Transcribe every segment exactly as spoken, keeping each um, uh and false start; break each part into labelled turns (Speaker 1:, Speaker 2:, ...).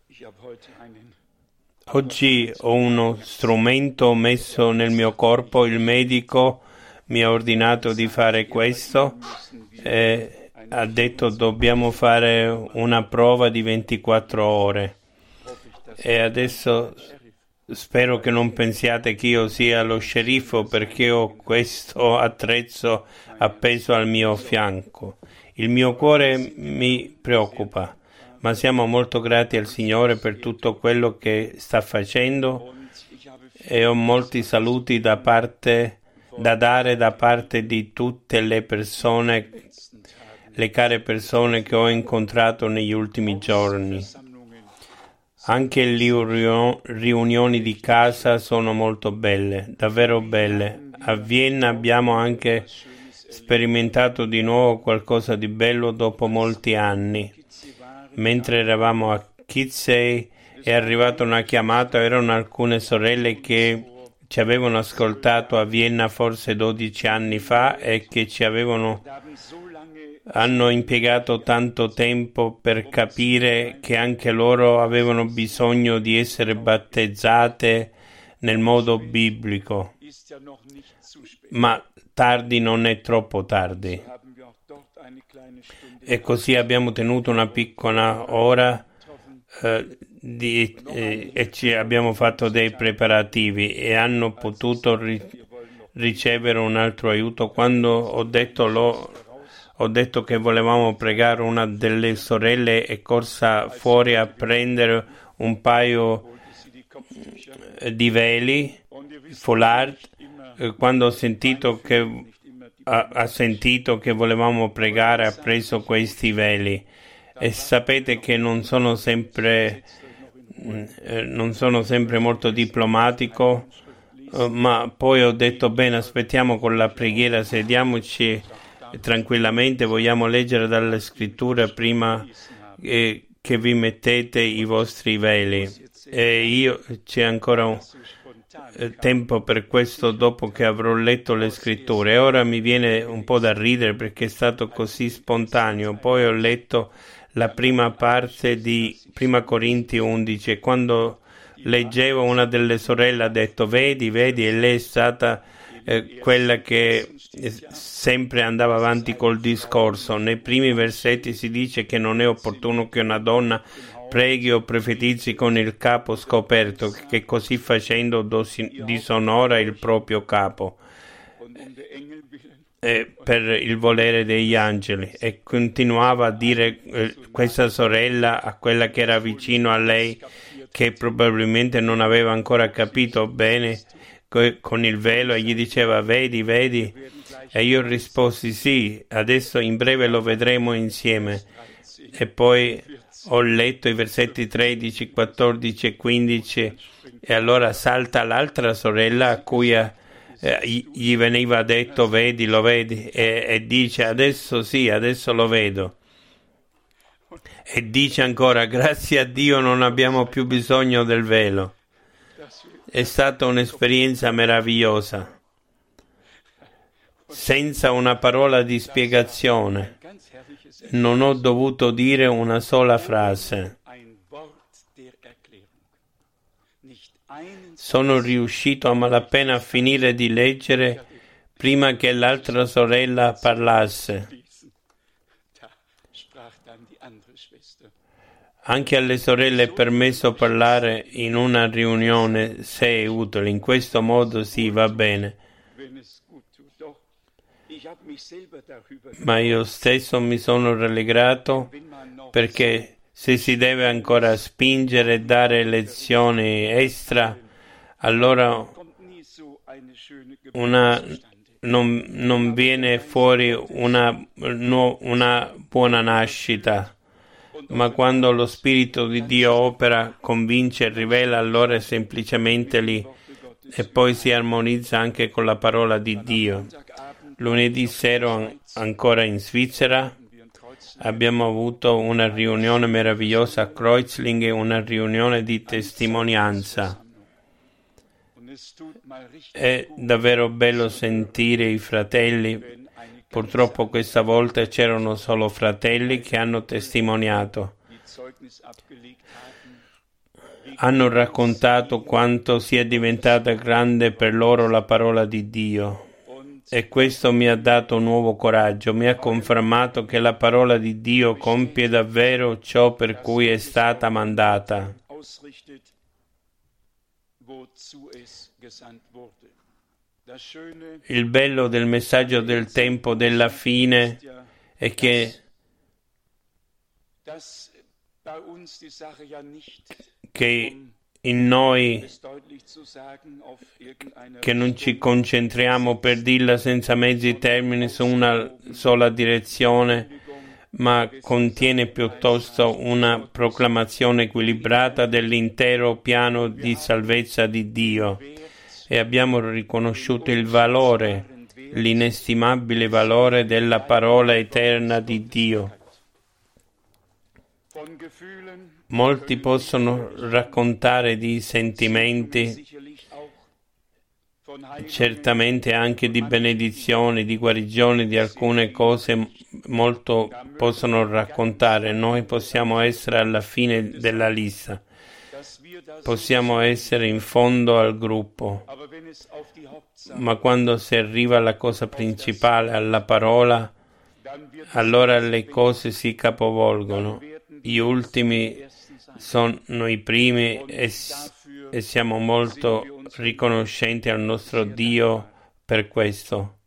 Speaker 1: Oggi ho uno strumento messo nel mio corpo, il medico mi ha ordinato di fare questo e ha detto dobbiamo fare una prova di ventiquattro ore e adesso spero che non pensiate che io sia lo sceriffo perché ho questo attrezzo appeso al mio fianco. Il mio cuore mi preoccupa, ma siamo molto grati al Signore per tutto quello che sta facendo e ho molti saluti da parte da dare da parte di tutte le persone, le care persone che ho incontrato negli ultimi giorni. Anche le riunioni di casa sono molto belle, davvero belle. A Vienna abbiamo anche sperimentato di nuovo qualcosa di bello dopo molti anni. Mentre eravamo a Kitzey è arrivata una chiamata, erano alcune sorelle che ci avevano ascoltato a Vienna forse dodici anni fa e che ci avevano hanno impiegato tanto tempo per capire che anche loro avevano bisogno di essere battezzate nel modo biblico. Ma tardi non è troppo tardi. E così abbiamo tenuto una piccola ora eh, di, eh, e ci abbiamo fatto dei preparativi e hanno potuto ri- ricevere un altro aiuto. Quando ho detto lo Ho detto che volevamo pregare, una delle sorelle è corsa fuori a prendere un paio di veli, foulard, quando ho sentito che ha, ha sentito che volevamo pregare, ha preso questi veli. E sapete che non sono sempre eh, non sono sempre molto diplomatico, eh, ma poi ho detto bene, aspettiamo con la preghiera, sediamoci tranquillamente, vogliamo leggere dalle scritture prima eh, che vi mettete i vostri veli e io c'è ancora un eh, tempo per questo dopo che avrò letto le scritture e ora mi viene un po' da ridere perché è stato così spontaneo. Poi ho letto la prima parte di Prima Corinti undici e quando leggevo una delle sorelle ha detto vedi, vedi e lei è stata eh, quella che sempre andava avanti col discorso. Nei primi versetti si dice che non è opportuno che una donna preghi o profetizzi con il capo scoperto, che così facendo disonora il proprio capo eh, per il volere degli angeli. E continuava a dire eh, questa sorella a quella che era vicino a lei, che probabilmente non aveva ancora capito bene con il velo, e gli diceva vedi, vedi, e io risposi sì, adesso in breve lo vedremo insieme. E poi ho letto i versetti tredici, quattordici e quindici e allora salta l'altra sorella a cui eh, gli veniva detto vedi, lo vedi, e, e dice adesso sì, adesso lo vedo. E dice ancora grazie a Dio non abbiamo più bisogno del velo. È stata un'esperienza meravigliosa, senza una parola di spiegazione. Non ho dovuto dire una sola frase. Sono riuscito a malapena a finire di leggere prima che l'altra sorella parlasse. Anche alle sorelle è permesso parlare in una riunione se è utile. In questo modo sì, va bene. Ma io stesso mi sono rallegrato perché se si deve ancora spingere e dare lezioni extra, allora una, non, non viene fuori una, no, una buona nascita. Ma quando lo Spirito di Dio opera, convince e rivela, allora è semplicemente lì e poi si armonizza anche con la parola di Dio. Lunedì sera ancora in Svizzera abbiamo avuto una riunione meravigliosa a Kreuzlingen, una riunione di testimonianza. È davvero bello sentire i fratelli. Purtroppo questa volta c'erano solo fratelli che hanno testimoniato. hanno raccontato quanto sia diventata grande per loro la parola di Dio. E questo mi ha dato nuovo coraggio, mi ha confermato che la parola di Dio compie davvero ciò per cui è stata mandata. Il bello del messaggio del tempo della fine è che, che in noi che non ci concentriamo, per dirla senza mezzi termini, su una sola direzione, ma contiene piuttosto una proclamazione equilibrata dell'intero piano di salvezza di Dio, e abbiamo riconosciuto il valore, l'inestimabile valore della parola eterna di Dio. Molti possono raccontare di sentimenti, certamente anche di benedizioni, di guarigioni, di alcune cose molto possono raccontare. Noi possiamo essere alla fine della lista, possiamo essere in fondo al gruppo, ma quando si arriva alla cosa principale, alla parola, allora le cose si capovolgono. Gli ultimi sono i primi e, e siamo molto riconoscenti al nostro Dio per questo.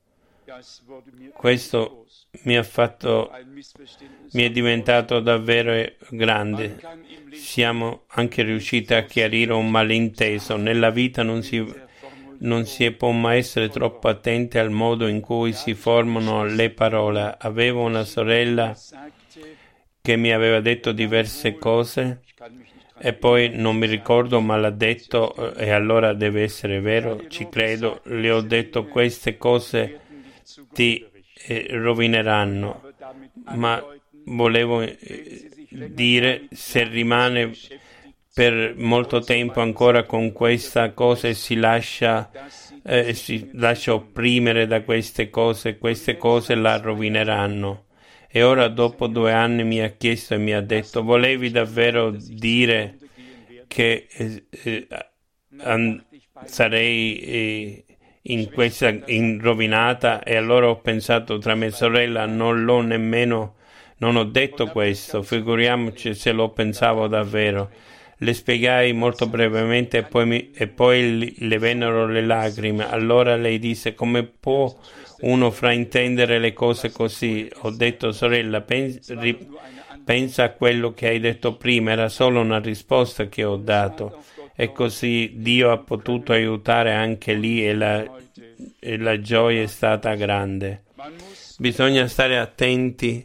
Speaker 1: Questo mi ha fatto, mi è diventato davvero grande. Siamo anche riusciti a chiarire un malinteso. Nella vita non si, non si può mai essere troppo attenti al modo in cui si formano le parole. Avevo una sorella che mi aveva detto diverse cose e poi non mi ricordo, ma l'ha detto e allora deve essere vero, ci credo. Le ho detto: queste cose ti eh, rovineranno, ma volevo eh, dire, se rimane per molto tempo ancora con questa cosa e si lascia eh, si lascia opprimere da queste cose, queste cose la rovineranno. E ora, dopo due anni, mi ha chiesto e mi ha detto: volevi davvero dire che eh, eh, an- sarei eh, in questa in rovinata? E allora ho pensato tra me e sorella, non l'ho nemmeno, non ho detto questo, figuriamoci se lo pensavo davvero. Le spiegai molto brevemente e poi, mi, e poi le vennero le lacrime. Allora lei disse: come può uno fraintendere le cose così? Ho detto: sorella, pensa, ri, pensa a quello che hai detto prima, era solo una risposta che ho dato. E così Dio ha potuto aiutare anche lì e la, e la gioia è stata grande. Bisogna stare attenti,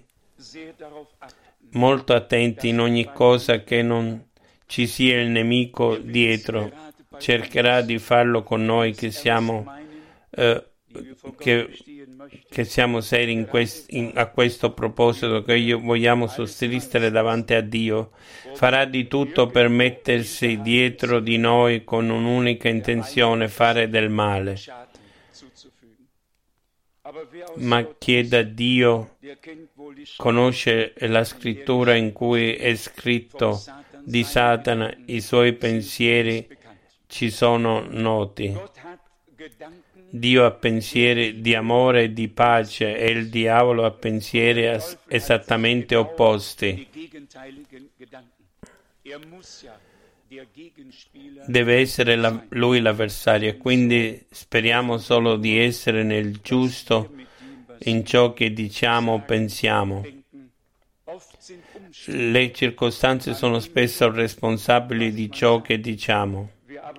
Speaker 1: molto attenti in ogni cosa, che non ci sia il nemico dietro. Cercherà di farlo con noi che siamo eh, che, che siamo seri in quest, in, a questo proposito, che io vogliamo sussistere davanti a Dio. Farà di tutto per mettersi dietro di noi con un'unica intenzione: fare del male. Ma chieda a Dio, conosce la scrittura in cui è scritto di Satana, i suoi pensieri ci sono noti. Dio ha pensieri di amore e di pace e il diavolo ha pensieri esattamente opposti. Deve essere la, lui l'avversario, e quindi speriamo solo di essere nel giusto in ciò che diciamo o pensiamo. Le circostanze sono spesso responsabili di ciò che diciamo,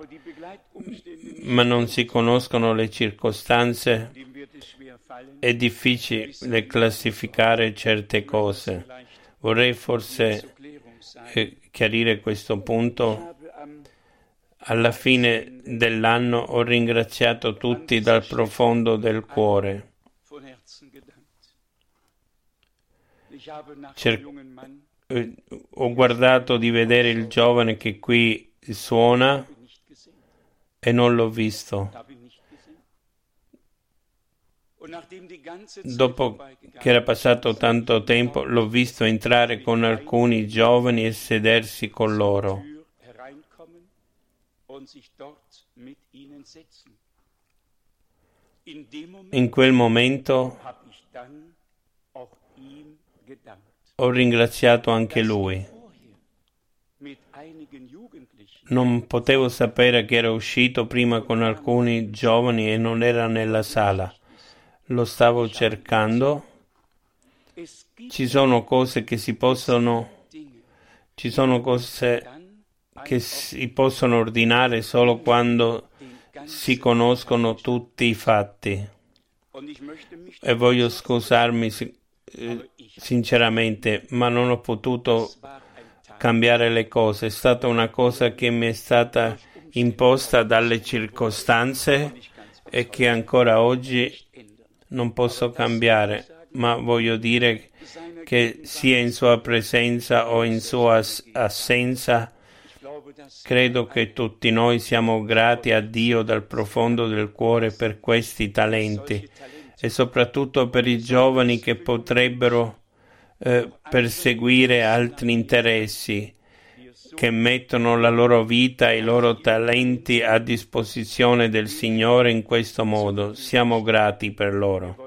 Speaker 1: ma non si conoscono le circostanze, è difficile classificare certe cose. Vorrei forse eh, chiarire questo punto. Alla fine dell'anno ho ringraziato tutti dal profondo del cuore. Cer- eh, ho guardato di vedere il giovane che qui suona e non l'ho visto. Dopo che era passato tanto tempo, l'ho visto entrare con alcuni giovani e sedersi con loro. In quel momento ho ringraziato anche lui. Non potevo sapere che era uscito prima con alcuni giovani e non era nella sala. Lo stavo cercando. Ci sono cose che si possono, ci sono cose che si possono ordinare solo quando si conoscono tutti i fatti. E voglio scusarmi eh, sinceramente, ma non ho potuto cambiare le cose. È stata una cosa che mi è stata imposta dalle circostanze e che ancora oggi non posso cambiare, ma voglio dire che sia in sua presenza o in sua ass- assenza, credo che tutti noi siamo grati a Dio dal profondo del cuore per questi talenti e soprattutto per i giovani che potrebbero eh, perseguire altri interessi, che mettono la loro vita e i loro talenti a disposizione del Signore in questo modo. Siamo grati per loro.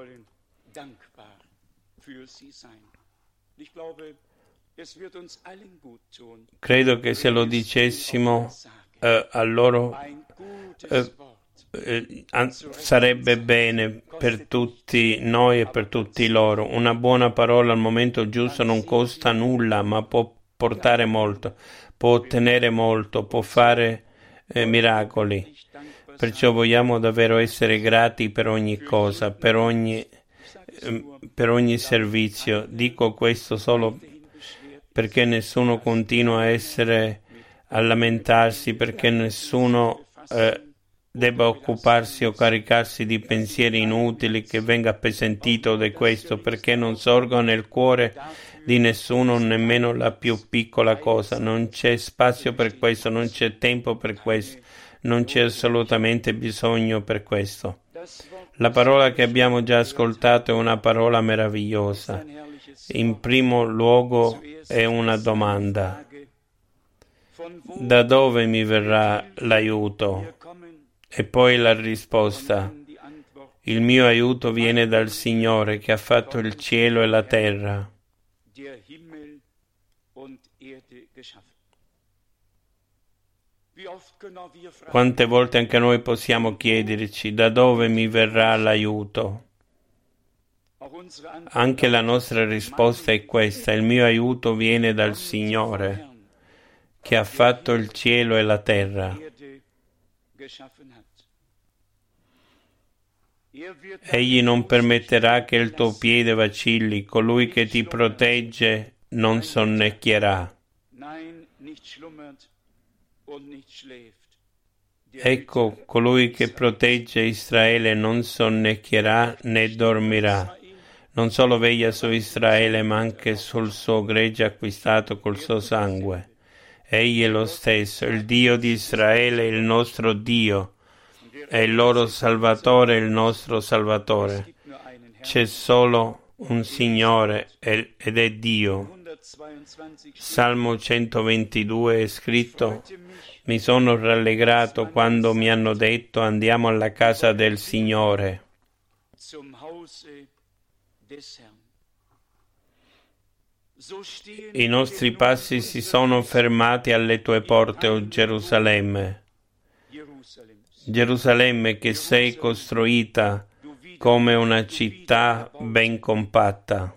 Speaker 1: Credo che se lo dicessimo eh, a loro eh, eh, sarebbe bene per tutti noi e per tutti loro. Una buona parola al momento giusto non costa nulla, ma può portare molto, può ottenere molto, può fare eh, miracoli. Perciò vogliamo davvero essere grati per ogni cosa, per ogni, eh, per ogni servizio. Dico questo solo perché nessuno continua a essere a lamentarsi, perché nessuno eh, debba occuparsi o caricarsi di pensieri inutili, che venga appesantito di questo, perché non sorga nel cuore di nessuno nemmeno la più piccola cosa. Non c'è spazio per questo, non c'è tempo per questo, non c'è assolutamente bisogno per questo. La parola che abbiamo già ascoltato è una parola meravigliosa. In primo luogo è una domanda: da dove mi verrà l'aiuto? E poi la risposta: il mio aiuto viene dal Signore che ha fatto il cielo e la terra. Quante volte anche noi possiamo chiederci da dove mi verrà l'aiuto? Anche la nostra risposta è questa: il mio aiuto viene dal Signore che ha fatto il cielo e la terra. Egli non permetterà che il tuo piede vacilli, colui che ti protegge non sonnecchierà. Ecco, colui che protegge Israele non sonnecchierà né dormirà. Non solo veglia su Israele, ma anche sul suo gregge acquistato col suo sangue. Egli è lo stesso, il Dio di Israele, il nostro Dio, è il loro Salvatore, il nostro Salvatore. C'è solo un Signore ed è Dio. Salmo centoventidue è scritto: mi sono rallegrato quando mi hanno detto andiamo alla casa del Signore. I nostri passi si sono fermati alle tue porte, o Gerusalemme. Gerusalemme che sei costruita come una città ben compatta,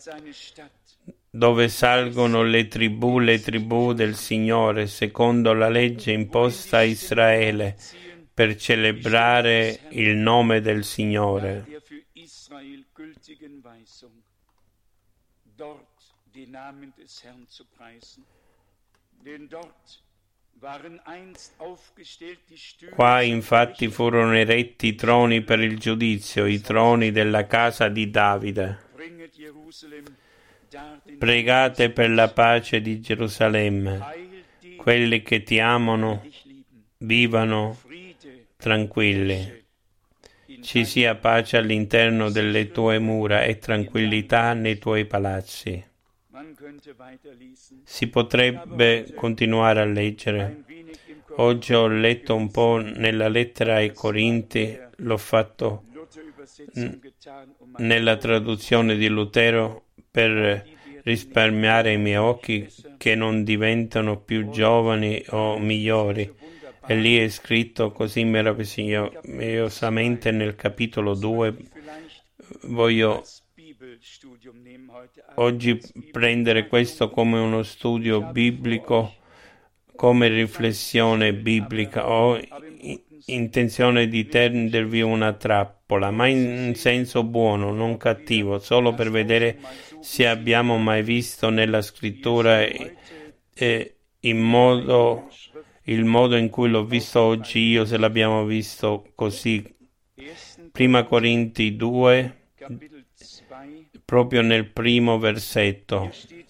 Speaker 1: dove salgono le tribù, le tribù del Signore, secondo la legge imposta a Israele, per celebrare il nome del Signore. Qua infatti furono eretti i troni per il giudizio, i troni della casa di Davide. Pregate per la pace di Gerusalemme. Quelli che ti amano vivano tranquilli. Ci sia pace all'interno delle tue mura e tranquillità nei tuoi palazzi. Si potrebbe continuare a leggere. Oggi ho letto un po' nella lettera ai Corinti, l'ho fatto n- nella traduzione di Lutero per risparmiare i miei occhi che non diventano più giovani o migliori. E lì è scritto così meravigliosamente nel capitolo due. Voglio oggi prendere questo come uno studio biblico, come riflessione biblica. Ho intenzione di tendervi una trappola, ma in senso buono, non cattivo, solo per vedere se abbiamo mai visto nella scrittura e, e in modo il modo in cui l'ho visto oggi io, se l'abbiamo visto così. Prima Corinti due, proprio nel primo versetto,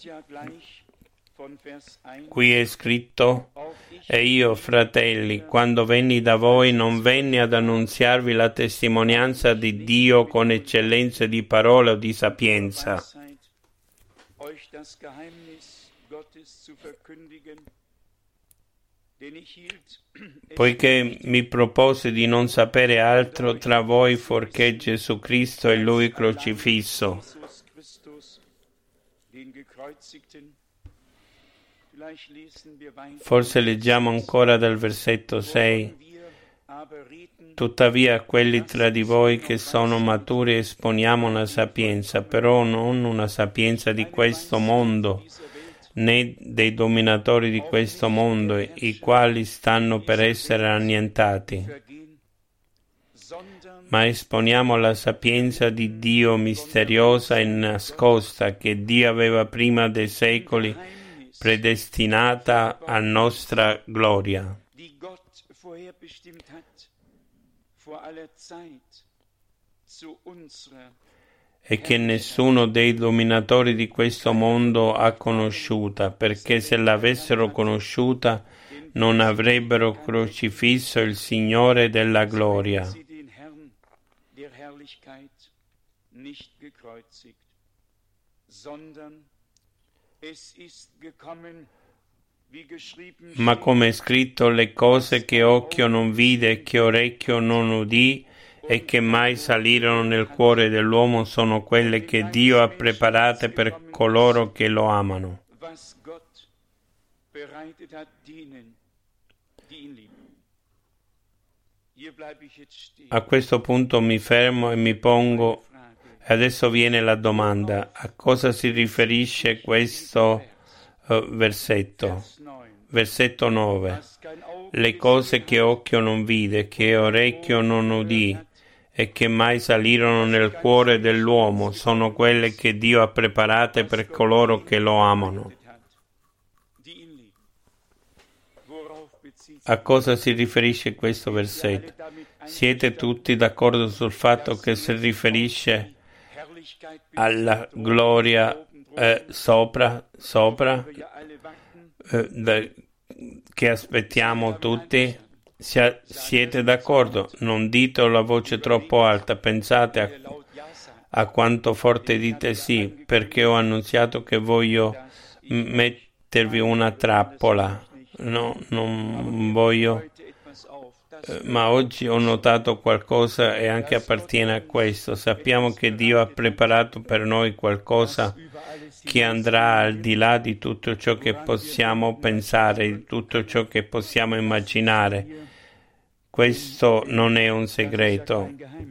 Speaker 1: qui è scritto: e io, fratelli, quando venni da voi, non venni ad annunziarvi la testimonianza di Dio con eccellenza di parole o di sapienza, poiché mi propose di non sapere altro tra voi fuorché Gesù Cristo e Lui crocifisso. Forse leggiamo ancora dal versetto sei. Tuttavia a quelli tra di voi che sono maturi esponiamo una sapienza, però non una sapienza di questo mondo, né dei dominatori di questo mondo, i quali stanno per essere annientati, ma esponiamo la sapienza di Dio misteriosa e nascosta, che Dio aveva prima dei secoli predestinata a nostra gloria, e che nessuno dei dominatori di questo mondo ha conosciuta, perché se l'avessero conosciuta non avrebbero crocifisso il Signore della gloria. Ma come è scritto, le cose che occhio non vide e che orecchio non udì e che mai salirono nel cuore dell'uomo sono quelle che Dio ha preparate per coloro che lo amano. A questo punto mi fermo e mi pongo, e adesso viene la domanda: a cosa si riferisce questo uh, versetto? Versetto nove. Le cose che occhio non vide, che orecchio non udì e che mai salirono nel cuore dell'uomo sono quelle che Dio ha preparate per coloro che lo amano. A cosa si riferisce questo versetto? Siete tutti d'accordo sul fatto che si riferisce alla gloria eh, sopra, sopra eh, da, che aspettiamo tutti? Sia, siete d'accordo? Non dite la voce troppo alta, pensate a, a quanto forte dite sì, perché ho annunziato che voglio mettervi una trappola. No, non voglio, eh, ma oggi ho notato qualcosa e anche appartiene a questo. Sappiamo che Dio ha preparato per noi qualcosa che andrà al di là di tutto ciò che possiamo pensare, di tutto ciò che possiamo immaginare. Questo non è un segreto,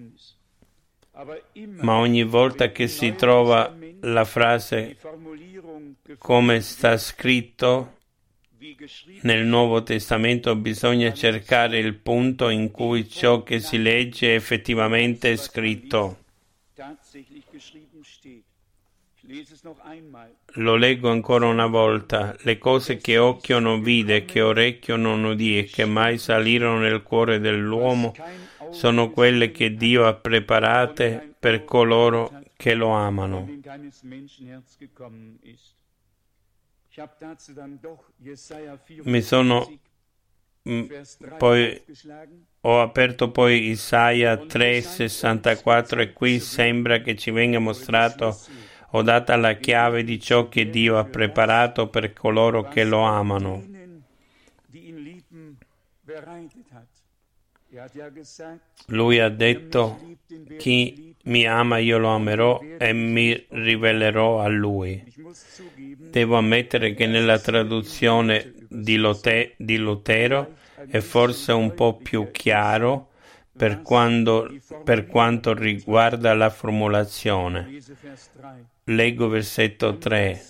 Speaker 1: ma ogni volta che si trova la frase come sta scritto nel Nuovo Testamento, bisogna cercare il punto in cui ciò che si legge è effettivamente scritto. Lo leggo ancora una volta. Le cose che occhio non vide, che orecchio non udì e che mai salirono nel cuore dell'uomo sono quelle che Dio ha preparate per coloro che lo amano. Mi sono mh, poi ho aperto poi Isaia tre sessantaquattro e qui sembra che ci venga mostrato, ho data la chiave di ciò che Dio ha preparato per coloro che lo amano. Lui ha detto: chi mi ama io lo amerò e mi rivelerò a lui. Devo ammettere che nella traduzione di, Lote, di Lutero è forse un po' più chiaro per, quando, per quanto riguarda la formulazione. Leggo versetto tre.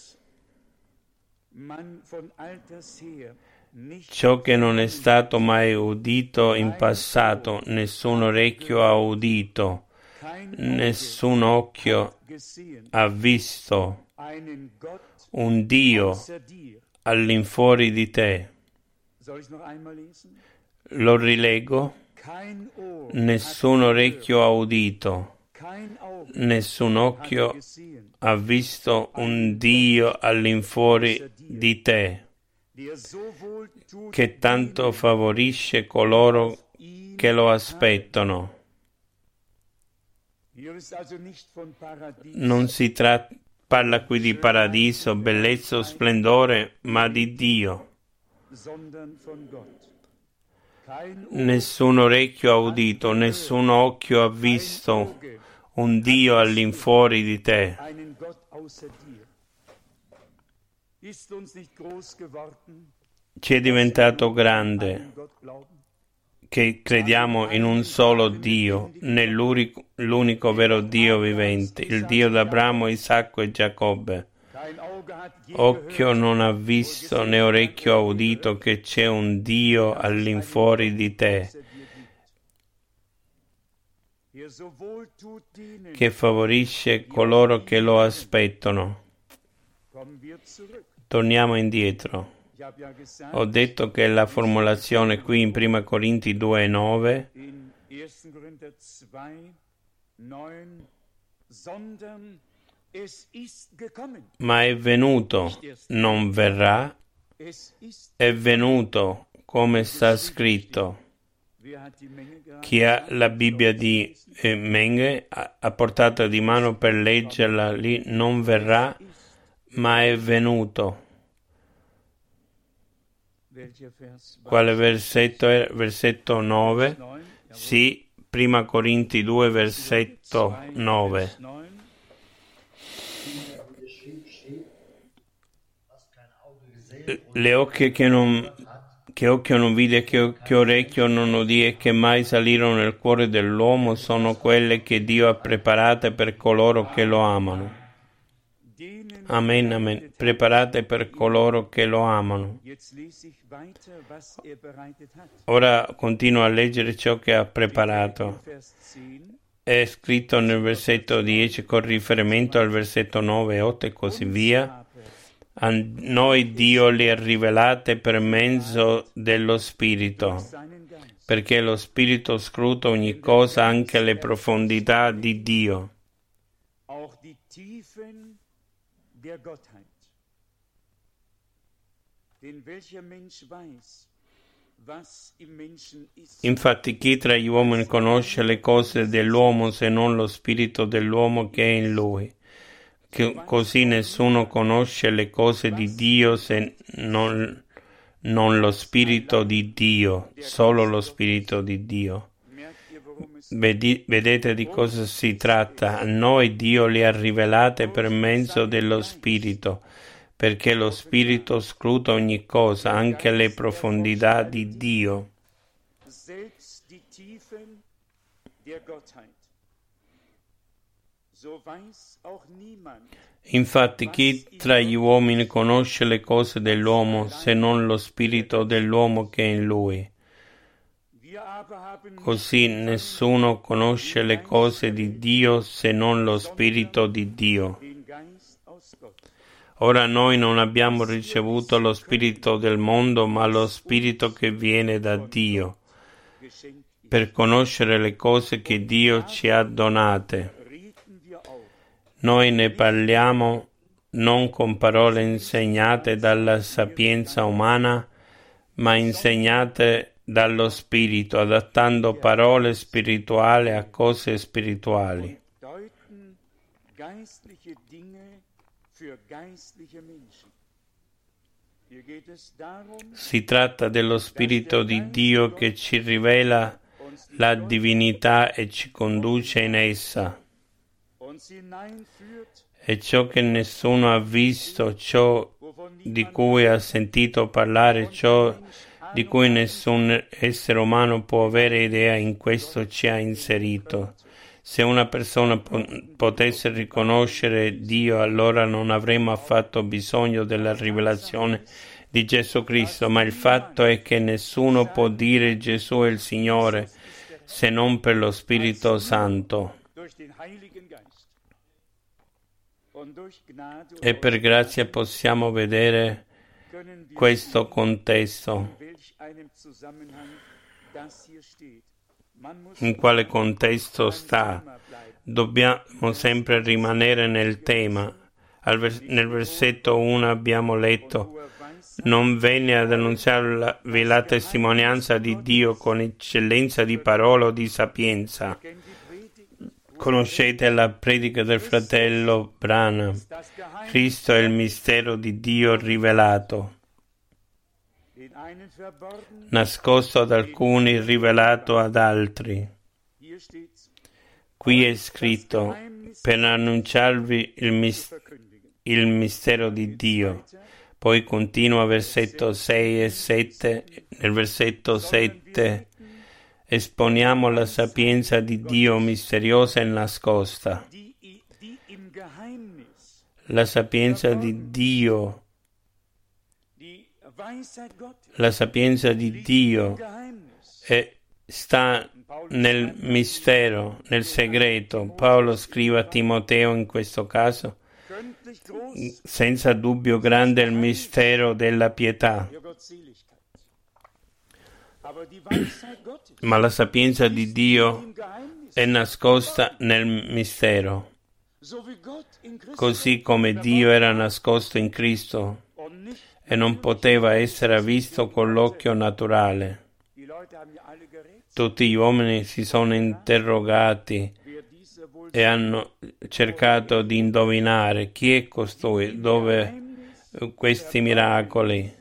Speaker 1: Ciò che non è stato mai udito in passato, nessun orecchio ha udito, nessun occhio ha visto un Dio all'infuori di te. Lo rilego. Nessun orecchio ha udito, nessun occhio ha visto un Dio all'infuori di te, che tanto favorisce coloro che lo aspettano. Non si tratta, parla qui di paradiso, bellezza o splendore, ma di Dio. Nessun orecchio ha udito, nessun occhio ha visto un Dio all'infuori di te. Ci è diventato grande che crediamo in un solo Dio, nell'unico l'unico vero Dio vivente, il Dio d'Abramo, Isacco e Giacobbe. Occhio non ha visto né orecchio ha udito che c'è un Dio all'infuori di te, che favorisce coloro che lo aspettano. Torniamo indietro. Ho detto che la formulazione qui in Prima Corinti due nove ma è venuto, non verrà, è venuto, come sta scritto. Chi ha la Bibbia di eh, Menge a, a portata di mano per leggerla lì, non verrà, ma è venuto. Quale versetto è? Versetto nove? Sì, Prima Corinti due, versetto nove. Le occhie che non che occhio non vide, che, che orecchio non udì e che mai salirono nel cuore dell'uomo sono quelle che Dio ha preparate per coloro che lo amano. Amen, amen. Preparate per coloro che lo amano. Ora continuo a leggere ciò che ha preparato. È scritto nel versetto dieci con riferimento al versetto nove, otto e così via. A noi Dio le ha rivelate per mezzo dello Spirito, perché lo Spirito scruta ogni cosa, anche le profondità di Dio. Infatti chi tra gli uomini conosce le cose dell'uomo se non lo spirito dell'uomo che è in lui? Che così nessuno conosce le cose di Dio se non, non lo spirito di Dio, solo lo spirito di Dio. Vedi, vedete di cosa si tratta? A noi Dio le ha rivelate per mezzo dello spirito, perché lo spirito scruta ogni cosa, anche le profondità di Dio. Infatti chi tra gli uomini conosce le cose dell'uomo se non lo spirito dell'uomo che è in lui? Così nessuno conosce le cose di Dio se non lo spirito di Dio. Ora noi non abbiamo ricevuto lo spirito del mondo, ma lo spirito che viene da Dio, per conoscere le cose che Dio ci ha donate. Noi ne parliamo non con parole insegnate dalla sapienza umana, ma insegnate dallo Spirito, adattando parole spirituali a cose spirituali. Si tratta dello Spirito di Dio che ci rivela la divinità e ci conduce in essa. E ciò che nessuno ha visto, ciò di cui ha sentito parlare, ciò di cui nessun essere umano può avere idea, in questo ci ha inserito. Se una persona po- potesse riconoscere Dio, allora non avremmo affatto bisogno della rivelazione di Gesù Cristo, ma il fatto è che nessuno può dire Gesù è il Signore se non per lo Spirito Santo. E per grazia possiamo vedere questo contesto. In quale contesto sta? Dobbiamo sempre rimanere nel tema. Al vers- nel versetto uno abbiamo letto: non venne ad annunciarvi la testimonianza di Dio con eccellenza di parola o di sapienza. Conoscete la predica del fratello Branham. Cristo è il mistero di Dio rivelato, nascosto ad alcuni, rivelato ad altri. Qui è scritto: per annunciarvi il, mis- il mistero di Dio. Poi continua versetto sei e sette. Nel versetto sette esponiamo la sapienza di Dio misteriosa e nascosta. La sapienza di Dio, la sapienza di Dio è, sta nel mistero, nel segreto. Paolo scrive a Timoteo in questo caso: senza dubbio grande è il mistero della pietà. Ma la sapienza di Dio è nascosta nel mistero, così come Dio era nascosto in Cristo e non poteva essere visto con l'occhio naturale. Tutti gli uomini si sono interrogati e hanno cercato di indovinare chi è costui, dove questi miracoli,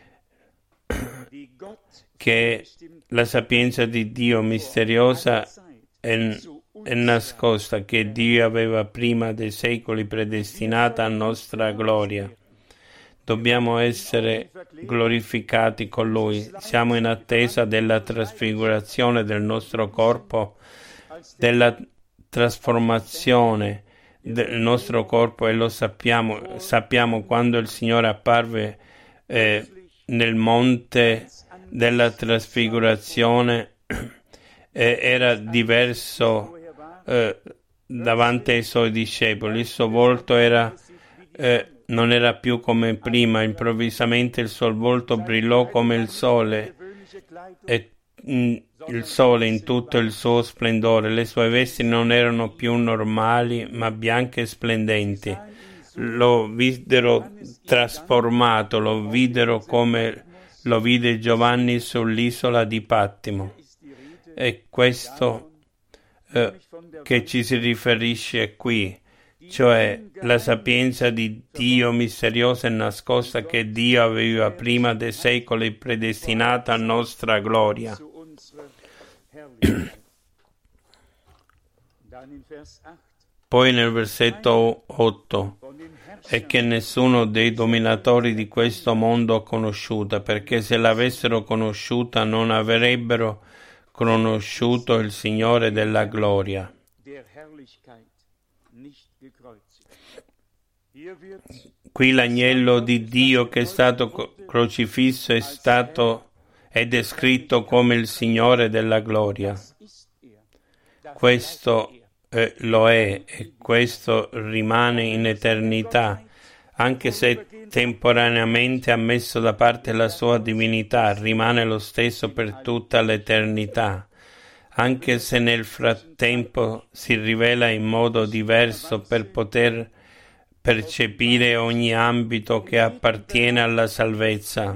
Speaker 1: che la sapienza di Dio misteriosa è, è nascosta, che Dio aveva prima dei secoli predestinata a nostra gloria. Dobbiamo essere glorificati con Lui. Siamo in attesa della trasfigurazione del nostro corpo, della trasformazione del nostro corpo, e lo sappiamo, sappiamo quando il Signore apparve eh, nel monte della trasfigurazione eh, era diverso eh, davanti ai Suoi discepoli. Il suo volto era eh, non era più come prima. Improvvisamente il suo volto brillò come il sole, e mh, il sole in tutto il suo splendore. Le sue vesti non erano più normali, ma bianche e splendenti. Lo videro trasformato, lo videro come lo vide Giovanni sull'isola di Pattimo. E questo eh, che ci si riferisce qui, cioè la sapienza di Dio misteriosa e nascosta che Dio aveva prima dei secoli predestinata a nostra gloria. Poi nel versetto otto: e che nessuno dei dominatori di questo mondo ha conosciuta, perché se l'avessero conosciuta non avrebbero conosciuto il Signore della gloria. Qui l'agnello di Dio che è stato crocifisso è stato è descritto come il Signore della gloria. Questo eh, lo è, e questo rimane in eternità, anche se temporaneamente ha messo da parte la sua divinità, rimane lo stesso per tutta l'eternità. Anche se nel frattempo si rivela in modo diverso per poter percepire ogni ambito che appartiene alla salvezza.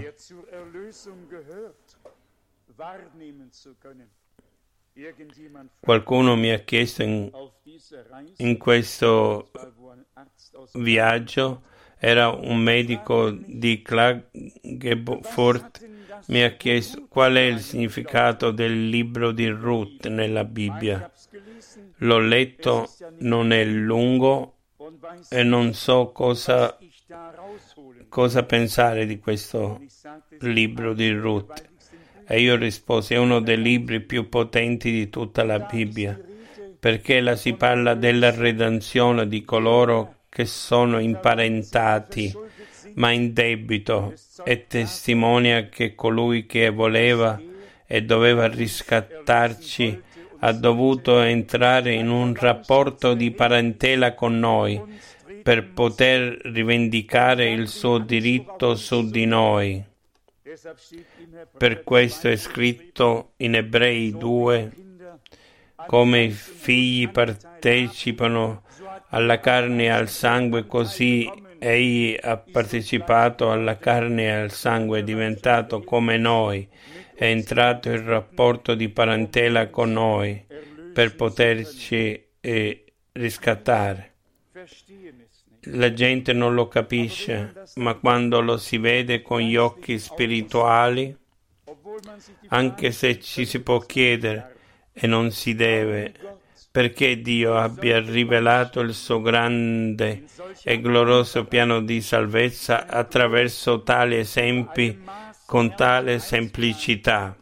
Speaker 1: Qualcuno mi ha chiesto in, in questo viaggio era un medico di Klagenfurt, mi ha chiesto qual è il significato del libro di Ruth nella Bibbia. L'ho letto, non è lungo e non so cosa, cosa pensare di questo libro di Ruth. E io risposi, è uno dei libri più potenti di tutta la Bibbia, perché là si parla della redenzione di coloro che sono imparentati, ma in debito, e testimonia che colui che voleva e doveva riscattarci ha dovuto entrare in un rapporto di parentela con noi per poter rivendicare il suo diritto su di noi. Per questo è scritto in Ebrei due, come i figli partecipano alla carne e al sangue, così egli ha partecipato alla carne e al sangue, è diventato come noi, è entrato in rapporto di parentela con noi per poterci eh, riscattare. La gente non lo capisce, ma quando lo si vede con gli occhi spirituali, anche se ci si può chiedere e non si deve, perché Dio abbia rivelato il suo grande e glorioso piano di salvezza attraverso tali esempi con tale semplicità.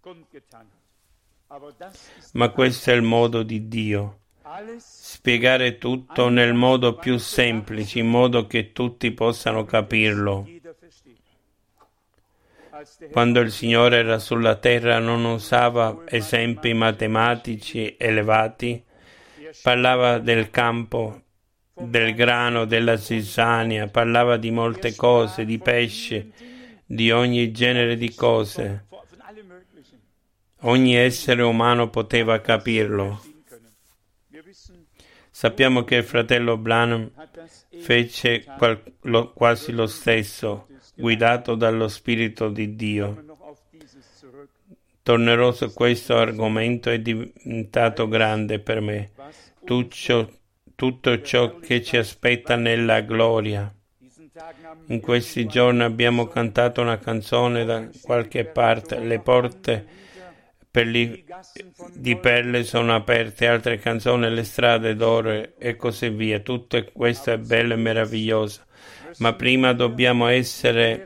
Speaker 1: Ma questo è il modo di Dio. Spiegare tutto nel modo più semplice, in modo che tutti possano capirlo. Quando il Signore era sulla terra non usava esempi matematici elevati, parlava del campo, del grano, della zizzania, parlava di molte cose, di pesce, di ogni genere di cose. Ogni essere umano poteva capirlo. Sappiamo che il fratello Branham fece qual- lo, quasi lo stesso, guidato dallo Spirito di Dio. Tornerò su questo argomento, è diventato grande per me. Tutto, tutto ciò che ci aspetta nella gloria. In questi giorni abbiamo cantato una canzone da qualche parte, le porte per li, di perle sono aperte, altre canzoni, le strade d'oro e così via. Tutto questo è bello e meraviglioso, ma prima dobbiamo essere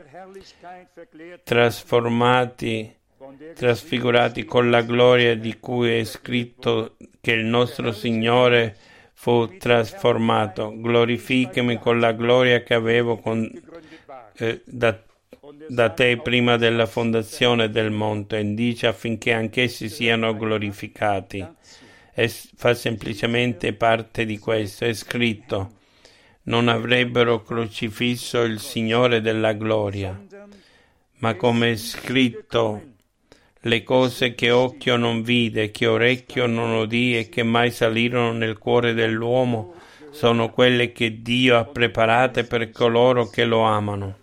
Speaker 1: trasformati, trasfigurati con la gloria di cui è scritto che il nostro Signore fu trasformato. Glorificami con la gloria che avevo con, eh, da da te prima della fondazione del mondo, e dice affinché anch'essi siano glorificati. E fa semplicemente parte di questo. È scritto: non avrebbero crocifisso il Signore della gloria, ma come è scritto: le cose che occhio non vide, che orecchio non udì e che mai salirono nel cuore dell'uomo sono quelle che Dio ha preparate per coloro che lo amano.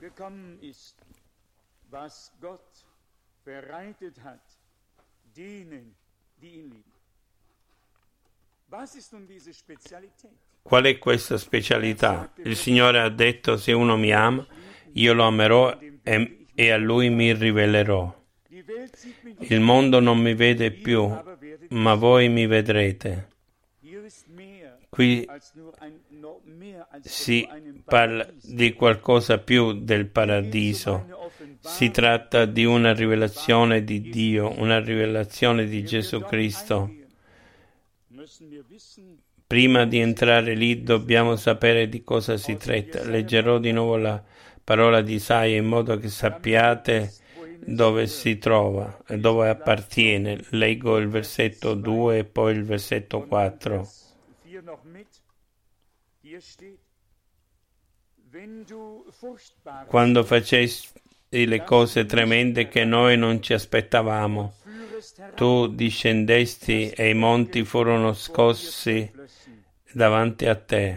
Speaker 2: Was Gott bereitet hat, denen, die ihn lieben. Was ist nun diese Spezialität?
Speaker 1: Qual è questa specialità? Il Signore ha detto: se uno mi ama, io lo amerò e, e a lui mi rivelerò. Il mondo non mi vede più, ma voi mi vedrete. Qui si parla di qualcosa più del paradiso. Si tratta di una rivelazione di Dio, una rivelazione di Gesù Cristo. Prima di entrare lì dobbiamo sapere di cosa si tratta. Leggerò di nuovo la parola di Isaia in modo che sappiate dove si trova e dove appartiene. Leggo il versetto due e poi il versetto quattro. Quando facesti le cose tremende che noi non ci aspettavamo, tu discendesti e i monti furono scossi davanti a te.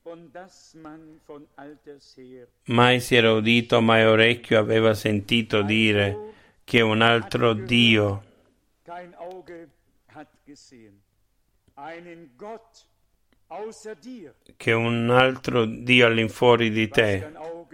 Speaker 1: Mai si era udito, mai orecchio aveva sentito dire che un altro Dio, che un altro Dio all'infuori di te,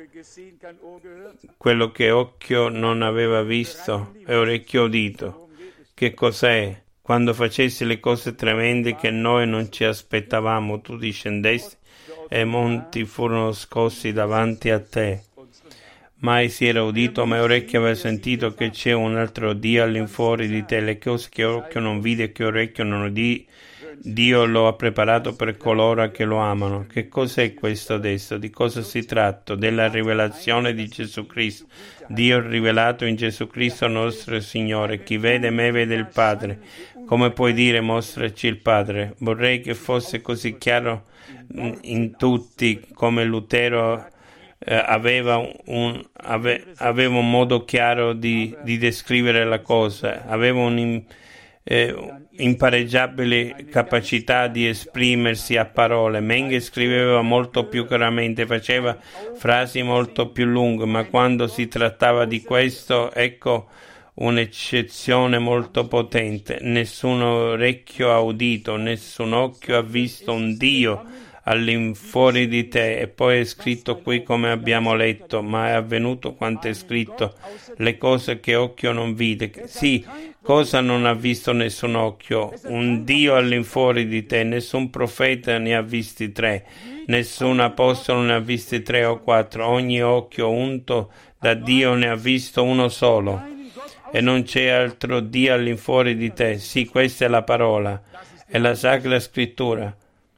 Speaker 1: quello che occhio non aveva visto e orecchio udito. Che cos'è? Quando facessi le cose tremende che noi non ci aspettavamo, tu discendesti e i monti furono scossi davanti a te. Mai si era udito, mai orecchio aveva sentito che c'è un altro Dio all'infuori di te. Le cose che occhio non vide e che orecchio non udì, Dio lo ha preparato per coloro che lo amano. Che cos'è questo adesso? Di cosa si tratta? Della rivelazione di Gesù Cristo. Dio rivelato in Gesù Cristo nostro Signore. Chi vede me vede il Padre. Come puoi dire mostraci il Padre? Vorrei che fosse così chiaro in tutti come Lutero eh, aveva, un, ave, aveva un modo chiaro di, di descrivere la cosa, aveva un eh, impareggiabile capacità di esprimersi a parole. Menger scriveva molto più chiaramente, faceva frasi molto più lunghe, ma quando si trattava di questo, ecco un'eccezione molto potente. Nessun orecchio ha udito, nessun occhio ha visto un Dio all'infuori di te. E poi è scritto qui come abbiamo letto, ma è avvenuto quanto è scritto, le cose che occhio non vide. Sì, cosa non ha visto nessun occhio? Un Dio all'infuori di te. Nessun profeta ne ha visti tre, nessun apostolo ne ha visti tre o quattro. Ogni occhio unto da Dio ne ha visto uno solo. E non c'è altro Dio all'infuori di te. Sì, questa è la parola, è la Sacra Scrittura.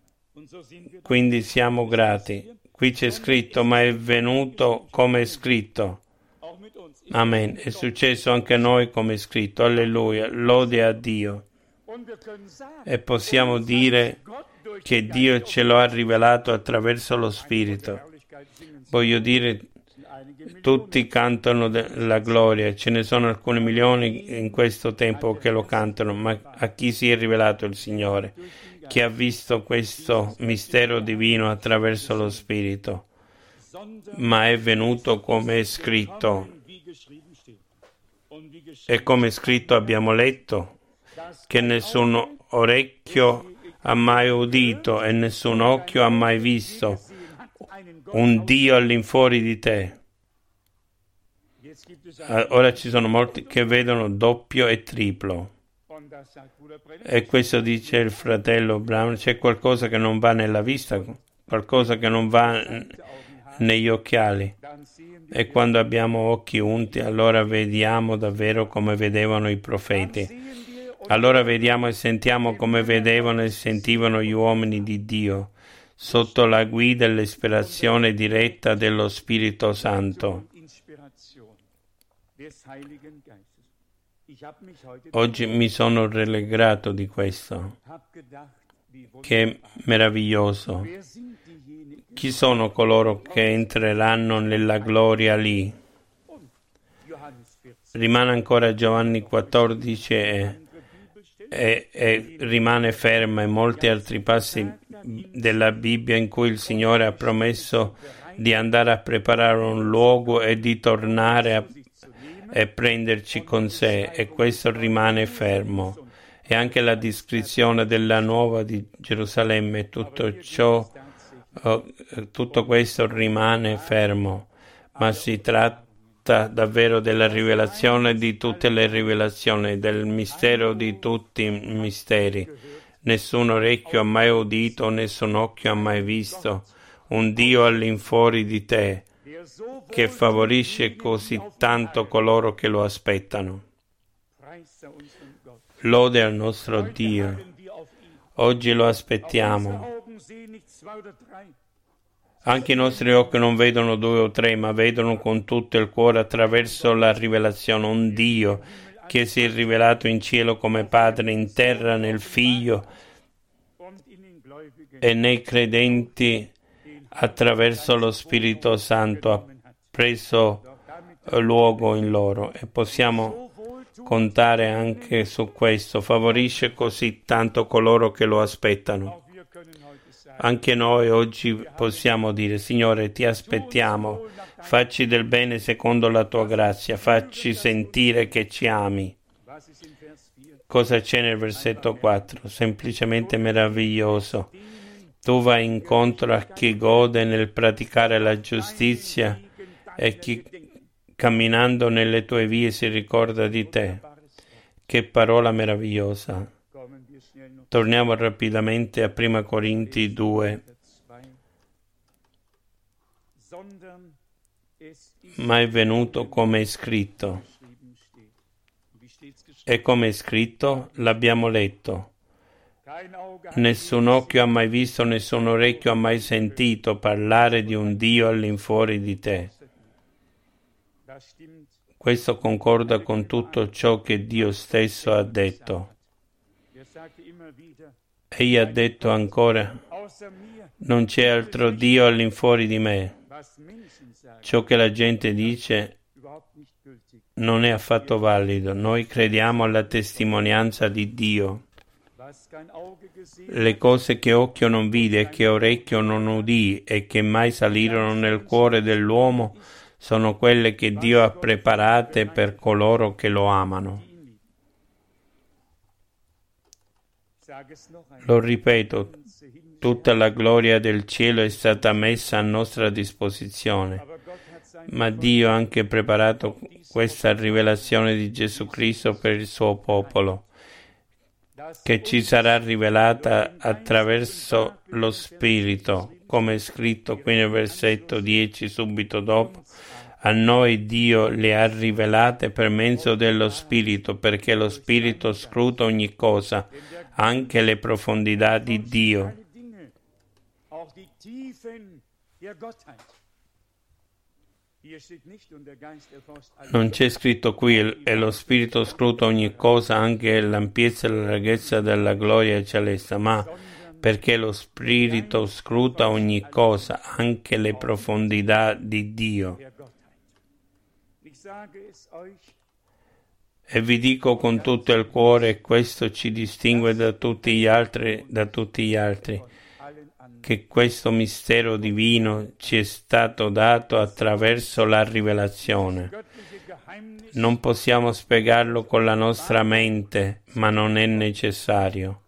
Speaker 1: Quindi siamo grati. Qui c'è scritto, ma è venuto come è scritto. Amen. È successo anche a noi come è scritto. Alleluia. Lode a Dio. E possiamo dire che Dio ce lo ha rivelato attraverso lo Spirito. Voglio dire, tutti cantano la gloria, ce ne sono alcuni milioni in questo tempo che lo cantano, ma a chi si è rivelato il Signore? Chi ha visto questo mistero divino attraverso lo Spirito? Ma è venuto come è scritto. E come è scritto abbiamo letto che nessun orecchio ha mai udito e nessun occhio ha mai visto un Dio all'infuori di te. Ora ci sono molti che vedono doppio e triplo. E questo dice il fratello Brown, c'è qualcosa che non va nella vista, qualcosa che non va negli occhiali. E quando abbiamo occhi unti, allora vediamo davvero come vedevano i profeti. Allora vediamo e sentiamo come vedevano e sentivano gli uomini di Dio, sotto la guida e l'ispirazione diretta dello Spirito Santo. Oggi mi sono rallegrato di questo. Che meraviglioso. Chi sono coloro che entreranno nella gloria lì? Rimane ancora Giovanni quattordici e, e, e rimane ferma, e molti altri passi della Bibbia in cui il Signore ha promesso di andare a preparare un luogo e di tornare a e prenderci con sé, e questo rimane fermo. E anche la descrizione della nuova di Gerusalemme, tutto ciò, tutto questo rimane fermo, ma si tratta davvero della rivelazione di tutte le rivelazioni, del mistero di tutti i misteri. Nessun orecchio ha mai udito, nessun occhio ha mai visto un Dio all'infuori di te, che favorisce così tanto coloro che lo aspettano. Lode al nostro Dio. Oggi lo aspettiamo. Anche i nostri occhi non vedono due o tre, ma vedono con tutto il cuore attraverso la rivelazione un Dio che si è rivelato in cielo come Padre, in terra nel Figlio e nei credenti attraverso lo Spirito Santo ha preso luogo in loro, e possiamo contare anche su questo. Favorisce così tanto coloro che lo aspettano. Anche noi oggi possiamo dire: Signore, ti aspettiamo, facci del bene secondo la tua grazia, facci sentire che ci ami. Cosa c'è nel versetto quattro? Semplicemente meraviglioso. Tu vai incontro a chi gode nel praticare la giustizia e chi camminando nelle tue vie si ricorda di te. Che parola meravigliosa. Torniamo rapidamente a Prima Corinti due. Ma è venuto come è scritto. E come è scritto l'abbiamo letto. Nessun occhio ha mai visto, nessun orecchio ha mai sentito parlare di un Dio all'infuori di te. Questo concorda con tutto ciò che Dio stesso ha detto. Egli ha detto ancora: non c'è altro Dio all'infuori di me. Ciò che la gente dice non è affatto valido. Noi crediamo alla testimonianza di Dio. Le cose che occhio non vide e che orecchio non udì e che mai salirono nel cuore dell'uomo sono quelle che Dio ha preparate per coloro che lo amano. Lo ripeto, tutta la gloria del cielo è stata messa a nostra disposizione, ma Dio ha anche preparato questa rivelazione di Gesù Cristo per il suo popolo, che ci sarà rivelata attraverso lo Spirito, come è scritto qui nel versetto dieci subito dopo. A noi Dio le ha rivelate per mezzo dello Spirito, perché lo Spirito scruta ogni cosa, anche le profondità di Dio. Non c'è scritto qui e lo Spirito scruta ogni cosa, anche l'ampiezza e la larghezza della gloria celeste, ma perché lo Spirito scruta ogni cosa, anche le profondità di Dio. E vi dico con tutto il cuore, e questo ci distingue da tutti gli altri, da tutti gli altri, che questo mistero divino ci è stato dato attraverso la rivelazione. Non possiamo spiegarlo con la nostra mente, ma non è necessario.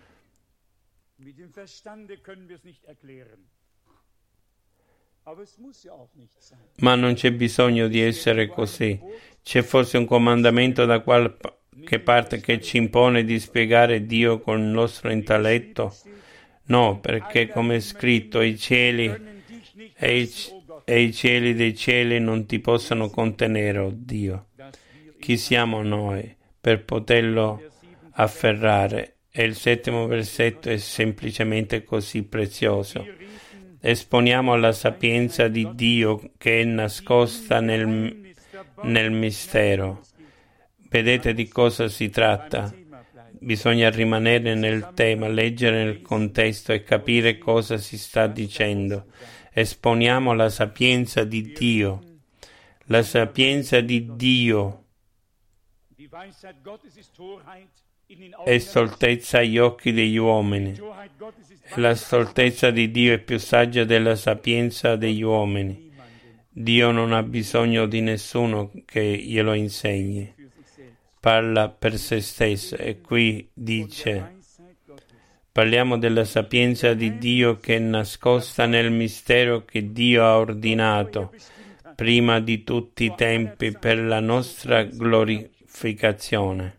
Speaker 1: Ma non c'è bisogno di essere così. C'è forse un comandamento da qualche parte che ci impone di spiegare Dio con il nostro intelletto? No, perché come è scritto, i cieli e i, e i cieli dei cieli non ti possono contenere, oh Dio. Chi siamo noi per poterlo afferrare? E il settimo versetto è semplicemente così prezioso. Esponiamo la sapienza di Dio che è nascosta nel, nel mistero. Vedete di cosa si tratta? Bisogna rimanere nel tema, leggere nel contesto e capire cosa si sta dicendo. Esponiamo la sapienza di Dio. La sapienza di Dio è stoltezza agli occhi degli uomini. La stoltezza di Dio è più saggia della sapienza degli uomini. Dio non ha bisogno di nessuno che glielo insegni. Parla per se stesso e qui dice: parliamo della sapienza di Dio che è nascosta nel mistero che Dio ha ordinato prima di tutti i tempi per la nostra glorificazione.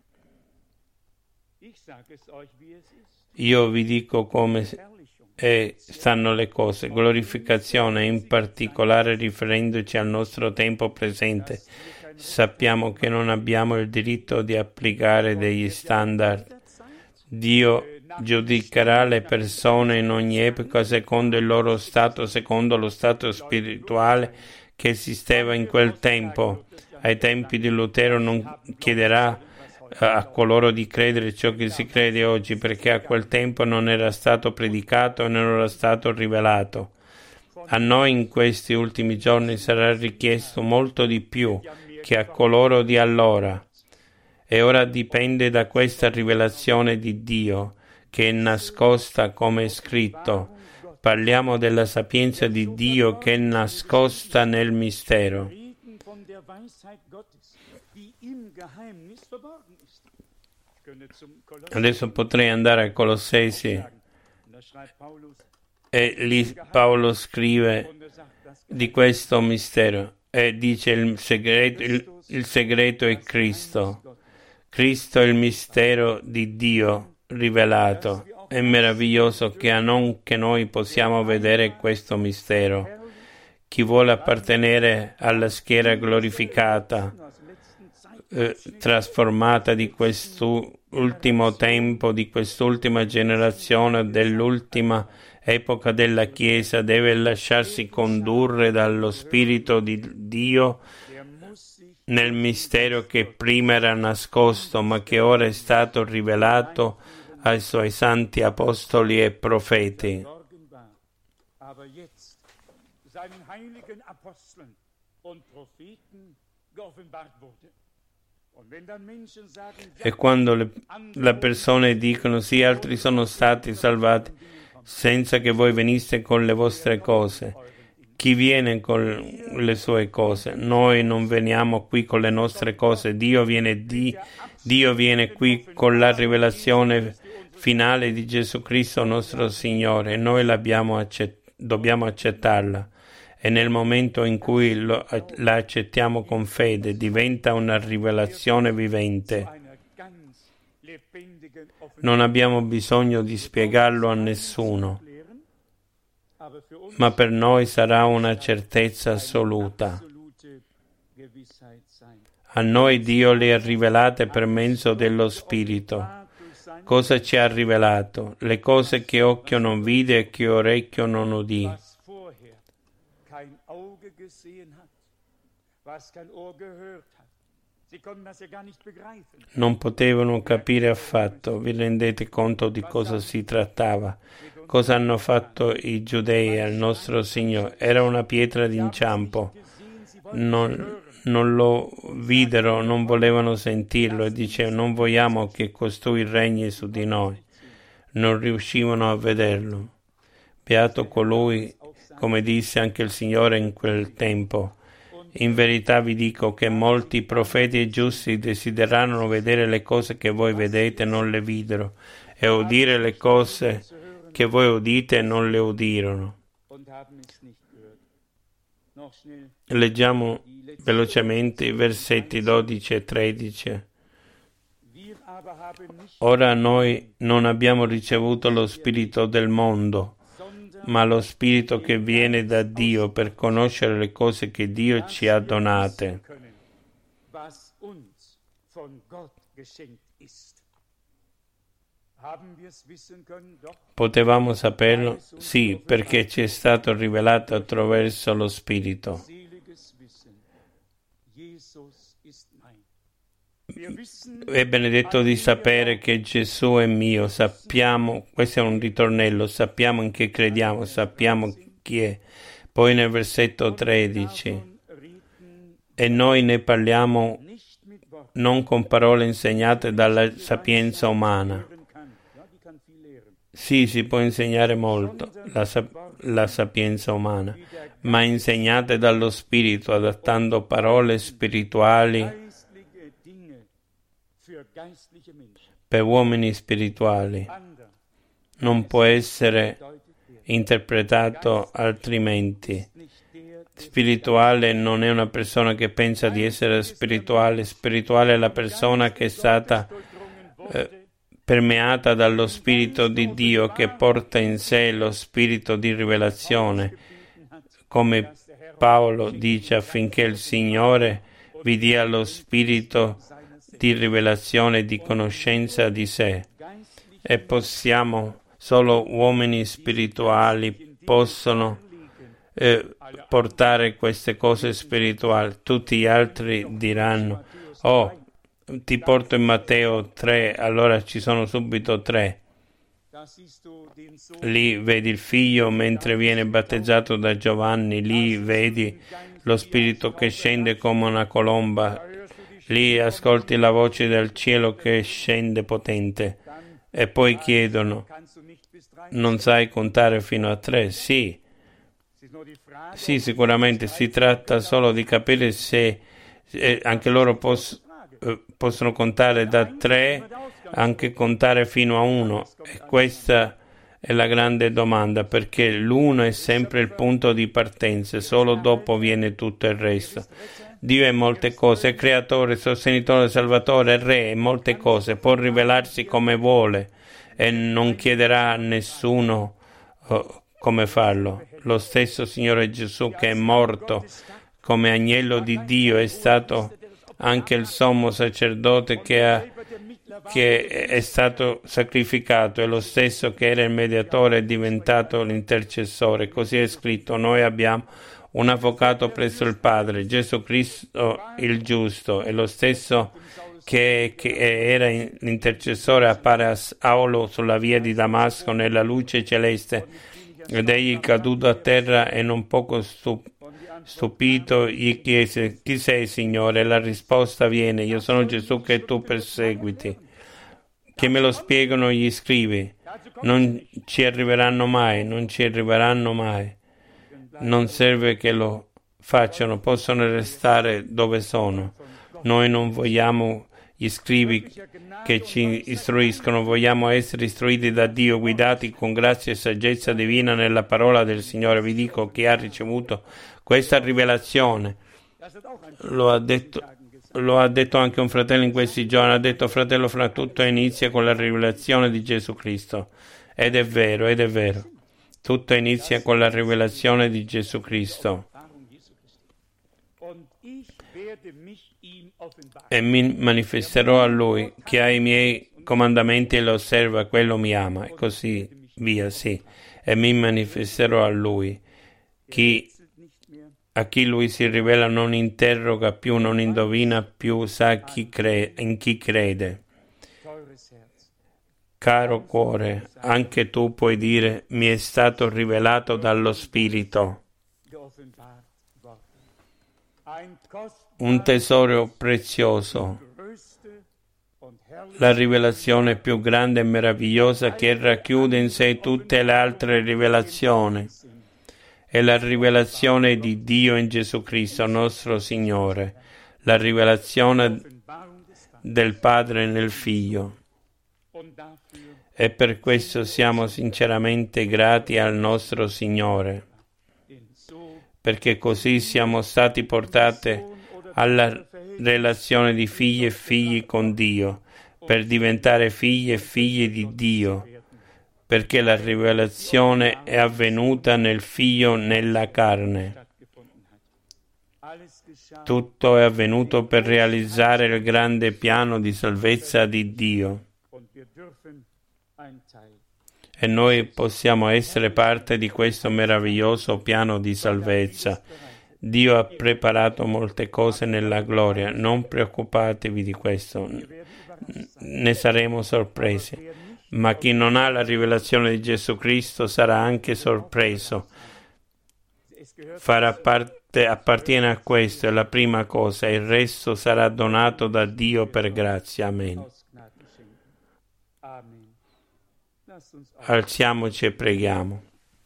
Speaker 1: Io vi dico come e stanno le cose. Glorificazione, in particolare riferendoci al nostro tempo presente. Sappiamo che non abbiamo il diritto di applicare degli standard. Dio giudicherà le persone in ogni epoca secondo il loro stato, secondo lo stato spirituale che esisteva in quel tempo. Ai tempi di Lutero non chiederà a coloro di credere ciò che si crede oggi, perché a quel tempo non era stato predicato e non era stato rivelato. A noi in questi ultimi giorni sarà richiesto molto di più che a coloro di allora. E ora dipende da questa rivelazione di Dio che è nascosta come è scritto. Parliamo della sapienza di Dio che è nascosta nel mistero. Adesso potrei andare a Colossesi E lì Paolo scrive di questo mistero e dice il segreto, il, il segreto è Cristo. Cristo è il mistero di Dio rivelato. È meraviglioso che anche noi possiamo vedere questo mistero. Chi vuole appartenere alla schiera glorificata, eh, trasformata di quest'ultimo tempo, di quest'ultima generazione, dell'ultima epoca della Chiesa, deve lasciarsi condurre dallo Spirito di Dio nel mistero che prima era nascosto, ma che ora è stato rivelato ai suoi santi apostoli e profeti. E quando le, le persone dicono sì, altri sono stati salvati senza che voi veniste con le vostre cose. Chi viene con le sue cose? Noi non veniamo qui con le nostre cose. Dio viene, di, Dio viene qui con la rivelazione finale di Gesù Cristo nostro Signore. Noi l'abbiamo accett- dobbiamo accettarla. E nel momento in cui lo, la accettiamo con fede, diventa una rivelazione vivente. Non abbiamo bisogno di spiegarlo a nessuno, ma per noi sarà una certezza assoluta. A noi Dio le ha rivelate per mezzo dello Spirito. Cosa ci ha rivelato? Le cose che occhio non vide e che orecchio non udì. Non potevano capire affatto. Vi rendete conto di cosa si trattava? Cosa hanno fatto i giudei al nostro Signore? Era una pietra d'inciampo. Non, non lo videro, non volevano sentirlo e dicevano: non vogliamo che costui regni su di noi. Non riuscivano a vederlo. Beato colui, come disse anche il Signore in quel tempo. In verità vi dico che molti profeti e giusti desiderarono vedere le cose che voi vedete e non le videro, e udire le cose che voi udite e non le udirono. Leggiamo velocemente i versetti dodici e tredici. Ora noi non abbiamo ricevuto lo spirito del mondo, ma lo Spirito che viene da Dio per conoscere le cose che Dio ci ha donate. Potevamo saperlo? Sì, perché ci è stato rivelato attraverso lo Spirito. È benedetto di sapere che Gesù è mio, sappiamo, questo è un ritornello, sappiamo in che crediamo, sappiamo chi è. Poi nel versetto tredici, e noi ne parliamo non con parole insegnate dalla sapienza umana. Sì, si può insegnare molto, la, sap- la sapienza umana, ma insegnate dallo Spirito, adattando parole spirituali per uomini spirituali. Non può essere interpretato altrimenti. Spirituale non è una persona che pensa di essere spirituale. Spirituale è la persona che è stata eh, permeata dallo Spirito di Dio, che porta in sé lo spirito di rivelazione, come Paolo dice, affinché il Signore vi dia lo spirito di rivelazione e di conoscenza di sé. E possiamo, solo uomini spirituali possono eh, portare queste cose spirituali. Tutti gli altri diranno: oh, ti porto in Matteo tre, allora ci sono subito tre. Lì vedi il figlio mentre viene battezzato da Giovanni, lì vedi lo spirito che scende come una colomba, lì ascolti la voce del cielo che scende potente. E poi chiedono: non sai contare fino a tre? Sì, sì, sicuramente si tratta solo di capire se eh, anche loro poss- eh, possono contare da tre, anche contare fino a uno. E questa è la grande domanda, perché l'uno è sempre il punto di partenza, solo dopo viene tutto il resto. Dio è molte cose, è creatore, sostenitore, salvatore, è re, è molte cose, può rivelarsi come vuole e non chiederà a nessuno uh, come farlo. Lo stesso Signore Gesù che è morto come agnello di Dio è stato anche il sommo sacerdote che, ha, che è stato sacrificato, è lo stesso che era il mediatore, è diventato l'intercessore. Così è scritto: noi abbiamo un avvocato presso il Padre, Gesù Cristo il giusto, è lo stesso che, che era l'intercessore, appare a Saulo sulla via di Damasco nella luce celeste, ed egli caduto a terra e non poco stupito gli chiese: chi sei, Signore? E la risposta viene: io sono Gesù che tu perseguiti. Che me lo spiegano gli scribi? Non ci arriveranno mai, non ci arriveranno mai. Non serve che lo facciano, possono restare dove sono. Noi non vogliamo gli scribi che ci istruiscono, vogliamo essere istruiti da Dio, guidati con grazia e saggezza divina nella parola del Signore. Vi dico, chi ha ricevuto questa rivelazione, lo ha detto, lo ha detto anche un fratello in questi giorni, ha detto: fratello, fra tutto inizia con la rivelazione di Gesù Cristo. Ed è vero, ed è vero. Tutto inizia con la rivelazione di Gesù Cristo. E mi manifesterò a Lui. Chi ha i miei comandamenti e lo osserva, quello mi ama. E così via, sì. E mi manifesterò a Lui. Chi, a chi Lui si rivela non interroga più, non indovina più, sa chi cre- in chi crede. Caro cuore, anche tu puoi dire: mi è stato rivelato dallo Spirito. Un tesoro prezioso, la rivelazione più grande e meravigliosa che racchiude in sé tutte le altre rivelazioni. È la rivelazione di Dio in Gesù Cristo, nostro Signore, la rivelazione del Padre nel Figlio. E per questo siamo sinceramente grati al nostro Signore, perché così siamo stati portati alla relazione di figli e figli con Dio, per diventare figli e figli di Dio, perché la rivelazione è avvenuta nel Figlio nella carne. Tutto è avvenuto per realizzare il grande piano di salvezza di Dio. E noi possiamo essere parte di questo meraviglioso piano di salvezza. Dio ha preparato molte cose nella gloria. Non preoccupatevi di questo, ne saremo sorpresi. Ma chi non ha la rivelazione di Gesù Cristo sarà anche sorpreso. Farà parte, appartiene a questo, è la prima cosa, e il resto sarà donato da Dio per grazia. Amen. Alziamoci e preghiamo.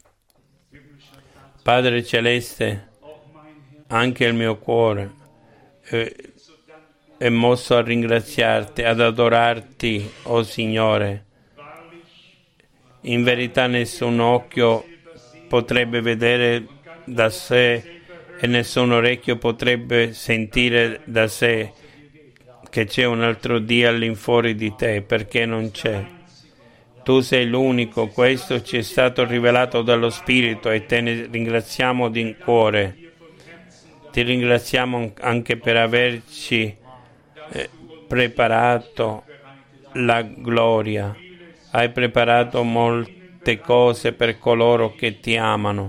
Speaker 1: Padre Celeste, anche il mio cuore è, è mosso a ringraziarti, ad adorarti, o oh Signore. In verità nessun occhio potrebbe vedere da sé e nessun orecchio potrebbe sentire da sé che c'è un altro Dio all'infuori di te, perché non c'è. Tu sei l'unico, questo ci è stato rivelato dallo Spirito e te ne ringraziamo di cuore. Ti ringraziamo anche per averci eh, preparato la gloria. Hai preparato molte cose per coloro che ti amano.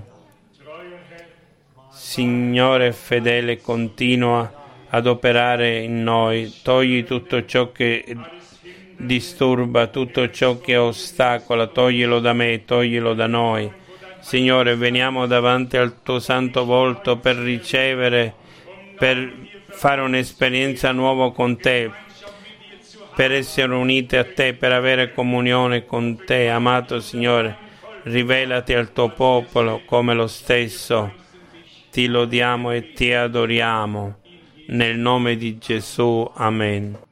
Speaker 1: Signore fedele, continua ad operare in noi. Togli tutto ciò che disturba, tutto ciò che ostacola, toglilo da me, toglilo da noi. Signore, veniamo davanti al tuo santo volto per ricevere, per fare un'esperienza nuova con te, per essere uniti a te, per avere comunione con te. Amato Signore, rivelati al tuo popolo come lo stesso. Ti lodiamo e ti adoriamo. Nel nome di Gesù. Amen.